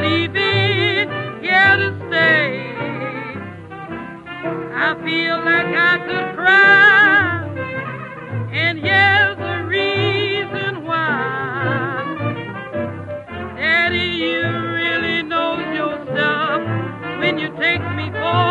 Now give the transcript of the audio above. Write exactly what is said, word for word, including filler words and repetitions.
leaving here to stay. I feel like I could cry, and here's the reason why. Daddy, you really know your stuff when you take me for